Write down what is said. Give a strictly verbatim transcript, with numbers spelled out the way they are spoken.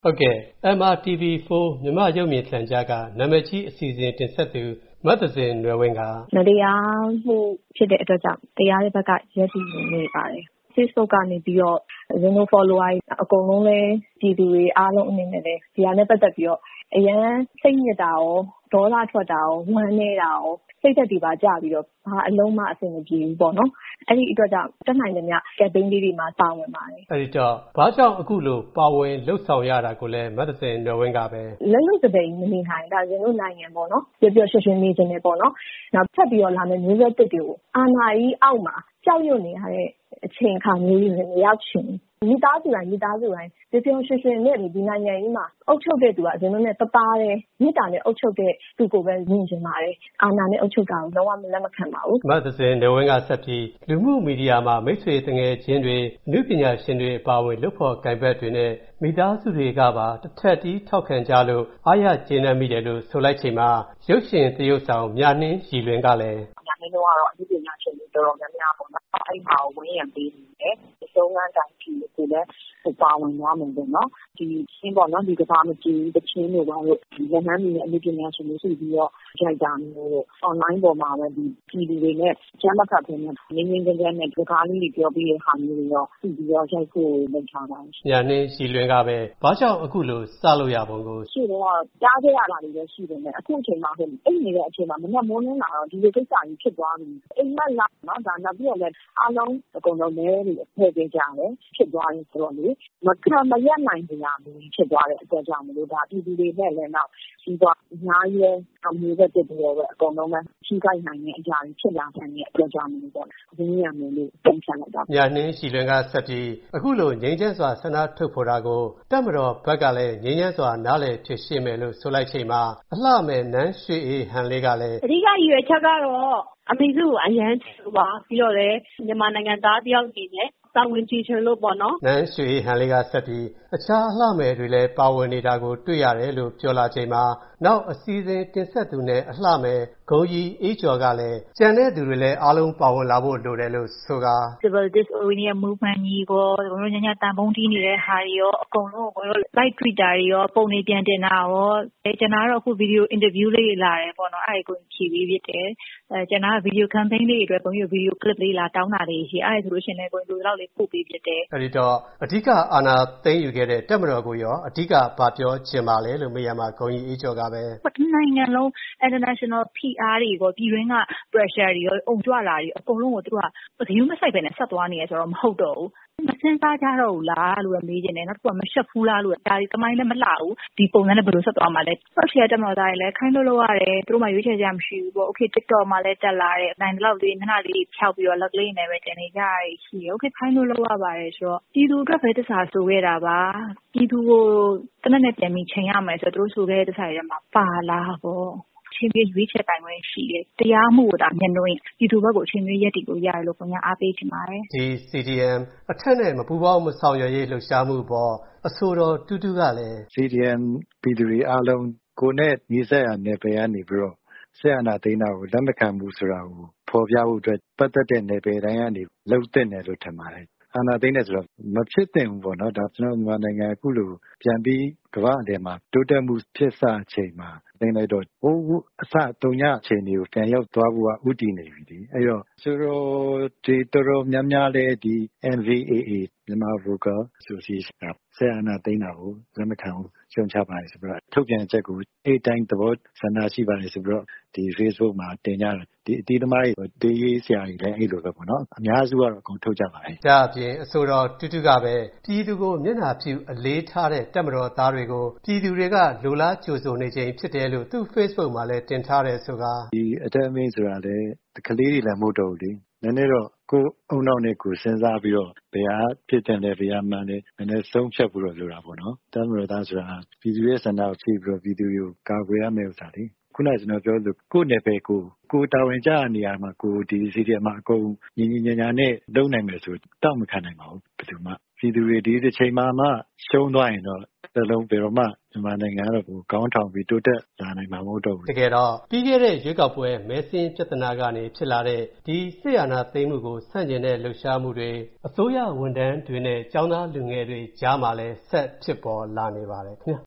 ဟုတ်ကဲ့ M R T V four မြန်မာရုပ်မြင်သံကြားကနာမည်ကြီးအစီအစဉ်တင်ဆက်သူမသဇင်နွယ်ဝင်းကမတရားမှုဖြစ်တဲ့အတွက်ကြောင့်တရားရဲ့ဘက်ကရည်တည်နေပါတယ်။ Facebook ကနေပြီးတော့ဇင်းတို့ follower အကုန်လုံးလဲပြည်သူတွေအားလုံးအနေနဲ့လည်းဒီဟာနဲ့ပတ်သက်ပြီးတော့အရန်စိတ်ညစ်တာရောဒေါသထွက်တာရောဝမ်းနေတာရောစိတ်သက်တည်ပါကြပြီးတော့ဘာအလုံးမအဆင်မပြေဘူးပေါ့နော်။အဲ့ဒီအတွက်ကြောင့်တက်နိုင်တဲ့မြ campaign လေးတွေမှာပါဝင်ပါတယ်။အဲ့ဒီတော့ဘာကြောင့်အခုလိုပါဝင်လှုပ်ဆောင်ရတာကိုလည်းမသဇင်နွယ်ဝင်းကပဲလက်လွတ်စပိန်မနေနိုင်ဒါဇင်တို့နိုင်ငံပေါ့နော်။ပြောပြောရွှင်ရွှင်နေခြင်းနဲ့ပေါ့နော်။နောက်ထပ်ပြီးတော့လာမယ့်မျိုးဆက်တစ်တွေကိုအာဏာကြီးအောက်မှာကြောက်ရွံ့နေရတဲ့အချိန်အခါမျိုးတွေမရောက်ချင်မိသားစုတိုင်းမိသားစုတိုင်းပြောပြောရွှင်ရွှင်နဲ့ဒီနိုင်ငံကြီးမှာအုပ်ချုပ်တဲ့သူကဇင်တို့နဲ့တသားတဲ့မြစ်တာနဲ့အုပ်ချုပ်တဲ့သူကိုပဲမြင်ချင်ပါတယ်အာဏာနဲ့အုပ်ချုပ်တာကိုလုံးဝမလက်မခံပါဘူးမသဇင်နွယ်ဝင်းကဆက်ပြီးလူမှုမီဒီယာမှာမိတ်ဆွေတငယ်ချင်းတွေအမှုပညာရှင်တွေအပါအဝင်လုပ်ဖို့ကံဘက်တွေနဲ့မိသားစုတွေကပါတစ်ထက်တီးထောက်ခံကြလို့အားရကျေနပ်မိတယ်လို့ဆိုလိုက်ချိန်မှာရုပ်ရှင်သရုပ်ဆောင်မြနှင်းရည်လွင်ကလည်းညာနေတော့ကတော့အမှုပညာရှင်တွေတော်တော်များများပေါ့နော်အဲ့ဒီဟာကိုဝင်းရံပေးနေတယ်အဆုံးအတိုင်းဖြီးကိုလည်းဟိုပါဝင်သွားမယ်ပေါ့နော်ဒီရှင်းပေါ့နော်ဒီကဘာမကြည့်တချင်းတွေပါလို့ဒီလက်နှမ်းတွေနဲ့အမှုပညာရှင်တွေစုပြီးတော့ကြိုက်တာမျိုး online ပေါ်မှာပဲဒီပြည်သူတွေနဲ့ကျမ်းမခတ်ဖို့နဲ့ငင်းငင်းကြမ်းကြမ်းနဲ့ဒီကားလေးတွေပြောပြီးတဲ့ဟာမျိုးတွေရောစုပြီးတော့ရိုက်ဖို့လုပ်ထားတာညာနေရှိလွင်ကပဲဘာကြောင့်အခုလိုစလို့ရပုံကိုရှိတော့ကြားခဲ့ရတာတွေလည်းရှိတယ်နဲ့အခုအချိန်မှာဆိုအိတ်နေတဲ့အချိန်မှာမနဲ့မိုးနေလာတော့ဒီလိုကိစ္စကြီးဖြစ်သွားပြီအိမ်မက်လာနော်ဒါနောက်ပြီးတော့လည်းအားလုံးအကုန်လုံးလည်းထည့်ပေးကြတယ်ဖြစ်သွားရင်ဆိုတော့လေမခံမရနိုင်ကြတာမျိုးဖြစ်သွားတဲ့အတွက်ကြောင့်မလို့ဒါပြည်သူတွေနဲ့လည်းနောက်ပြီးတော့အများကြီးအမျိုးသက်တစ်တွေပဲအကုန်လုံးပဲထိခိုက်နိုင်တဲ့အရာတွေဖြစ်လာတဲ့အတွက်ကြောင့်မလို့ပေါ့အင်းရမယ်လို့ပုံစံလိုက်တာညာနှင်းရှိလွင်ကဆက်ပြီးအခုလိုငြိမ်းချမ်းစွာဆန္ဒထုတ်ဖော်တာကိုတပ်မတော်ဘက်ကလည်းငြိမ်းချမ်းစွာနားလည်ဖြစ်ရှင်းမယ်လို့ဆိုလိုက်ချိန်မှာအလှမယ်နန်းရွှေအေးဟန်လေးကလည်းအဓိကရည်ရွယ်ချက်ကတော့အမေစုကိုအရန်ချလို့ပါပြီးတော့လည်းမြန်မာနိုင်ငံသားတယောက်တည်နဲ့တာဝန်ကြည့်ချင်လို့ပေါ့နော်နန်းရွှေဟန်လေးကဆက်ပြီးအခြားအလှမယ်တွေလည်းပါဝင်နေတာကိုတွေ့ရတယ်လို့ပြောလာချိန်မှာနောက်အစည်းအဝေးတင်ဆက်သူနဲ့အလှမယ်ဂုံကြီးအေးကျော်ကလည်းကြံတဲ့သူတွေလည်းအားလုံးပါဝင်လာဖို့လိုတယ်လို့ဆိုကာ Civil Disobedience Movement ကြီးကိုဘုံတို့ညညတန်ပုံးတီးနေတဲ့ဟာတွေရောအကုန်လုံးကိုဘုံတို့ Live Twitter တွေရောပုံနေပြန်တင်တာရောအဲကျွန်တော်တော့အခု video interview လေးလာတယ်ပေါ့နော်အဲ့ဒါကိုဖြည့်ပြီးဖြစ်တယ်အဲကျွန်တော်က video campaign လေးတွေအတွက်ဘုံတို့ video clip လေးလာတောင်းတာလေးရှိအဲ့ဒါဆိုလို့ရှိရင်လည်းကိုယ်တို့တော့လေးပို့ပေးဖြစ်တယ်အဲ့ဒီတော့အဓိကအာဏာသိမ်းယူခဲ့တဲ့တပ်မတော်ကိုရောအဓိကဗာပြောချင်ပါလဲလို့မေးရမှာဂုံကြီးအေးကျော်ကပဲပထမနိုင်ငံလုံး international ဖိအားတွေကိုပြည်တွင်းက pressure တွေရောအုံကြွလာတွေအကုန်လုံးကိုသူကဂရုမစိုက်ပဲနဲ့ဆက်သွားနေရဆိုတော့မဟုတ်တော့ဘူးမစင်စားကြတော့ဘူးလားလို့မေးချင်တယ်နောက်တစ်ခုကမရှက်ဘူးလားလို့ဒါဒီတမိုင်းလည်းမလှဘူးဒီပုံစံနဲ့ဘယ်လိုဆက်သွားမှာလဲဖတ်ရှယ်တက်မတော်သားတွေလည်းခိုင်းလို့လို့ရတယ်သူတို့မှရွေးချယ်ကြမရှိဘူးပေါ့ okay TikTok မှာလည်းတက်လာတယ်နိုင်တော့လေးမျက်နှာလေးဖြောက်ပြီးတော့လက်ကလေးနဲ့ပဲတင်နေကြရရှိတယ် okay ခိုင်းလို့လို့ရပါတယ်ဆိုတော့ပြည်သူအတွက်ပဲတစ္ဆာဆိုခဲ့တာပါပြည်သူကိုတနက်နဲ့ပြန်ပြီးချိန်ရမယ်ဆိုတော့သူတို့ဆိုခဲ့တဲ့တစ္ဆာတွေမှာပါလာပေါ့ချင်းမြေရွေးချက်တိုင်းပဲရှိတယ်တရားမှုကိုဒါမျက်နှာရင်ပြည်သူဘက်ကိုချင်းမြေရက်တီကိုရတယ်လို့ခင်ဗျာအားပေးချင်ပါတယ်ဒီ C D M အထက်နဲ့မပူပေါင်းမဆောင်ရွက်ရေးလှုပ်ရှားမှုပေါ်အဆိုတော်တူတူကလည်း C D M ပြည်သူတွေအားလုံးကိုနဲ့ညီဆက်ရနယ်ပယ်ကနေပြီးတော့ဆက်အနာသိန်းတာကိုလက်မခံဘူးဆိုတာကိုဖော်ပြဖို့အတွက်ပတ်သက်တဲ့နယ်ပယ်တိုင်းကနေလှုပ်တဲ့နယ်လို့ထင်ပါတယ်အာဏာသိမ်းနေဆိုတော့မဖြစ်သင့်ဘူးပေါ့နော်ဒါကျွန်တော်မြန်မာနိုင်ငံအခုလိုပြန်ပြီးကမ္ဘာအလယ်မှာတိုးတက်မှုဖြစ်စချိန်မှာသိမ်းလိုက်တော့ဟိုအစတုံညအချိန်တွေကိုပြန်ရောက်သွားဖို့ကဥတည်နေပြီဒီအဲ့တော့ဆိုတော့ဒီတော်တော်များများလဲဒီ M V A A မြန်မာ Vocal Association ကဆရာနာသိန်းတာကိုလက်မခံဘူးရှုံချပါတယ်ဆိုတော့ထုတ်ပြန်ချက်ကိုအဲ့တိုင်းသဘောဆန္ဒရှိပါတယ်ဆိုတော့ဒီ Facebook မှာတင်ကြတယ်ဒီအတီးသမားတွေတေးရေးဆရာတွေလည်းအဲ့လိုပဲပေါ့နော်အများစုကတော့အကုန်ထုတ်ကြပါတယ်ဒါအပြင်အဆိုတော်တူတူကပဲပြည်သူကိုမျက်နှာပြုအလေးထားတဲ့တပ်မတော်သားတွေကိုပြည်သူတွေကလိုလားကြိုဆိုနေခြင်းဖြစ်တယ်လို့သူ့ Facebook မှာလည်းတင်ထားတယ်ဆိုကဒီအတမင်းဆိုတာလည်းကလေးတွေလည်းမဟုတ်တော့ဘူးလေနည်းနည်းတော့ကိုအုံနောက်နဲ့ကိုစဉ်းစားပြီးတော့ဘယ်ဟာဖြစ်တယ်လဲဘယ်ဟာမှန်းလဲနည်းနည်းဆုံးဖြတ်ပြီးတော့လိုတာပေါ့နော်တပ်မတော်သားဆိုတာပြည်သူရဲ့ဆန္ဒကိုဖြည့်ပြီးတော့ပြည်သူတွေကိုကာကွယ်ရမယ်ဥစ္စာလေခုနကကျွန်တော်ပြောလို့ကိုယ်နယ်ပယ်ကိုကိုတာဝန်ကျနေရာမှာကိုဒီစီတီမှာအကုန်ညီညီညာညာနဲ့လုံနိုင်မယ်ဆိုတောက်မခံနိုင်ပါဘူးဘယ်သူမှပြည်သူတွေဒီတစ်ချိန်မှမှရှုံးသွားရင်တော့တစ်လုံးဘယ်တော့မှမြန်မာနိုင်ငံကတော့ကောင်းထောင်ပြီးတိုးတက်လာနိုင်မှာမဟုတ်တော့ဘူးတကယ်တော့ပြီးခဲ့တဲ့ရွေးကောက်ပွဲမဲဆင်းပြဿနာကနေဖြစ်လာတဲ့ဒီစစ်အာဏာသိမ်းမှုကိုဆန့်ကျင်တဲ့လှုပ်ရှားမှုတွေအစိုးရဝန်ထမ်းတွေနဲ့ကျောင်းသားလူငယ်တွေကြားမှာလည်းဆက်ဖြစ်ပေါ်လာနေပါတယ်ခင်ဗျာ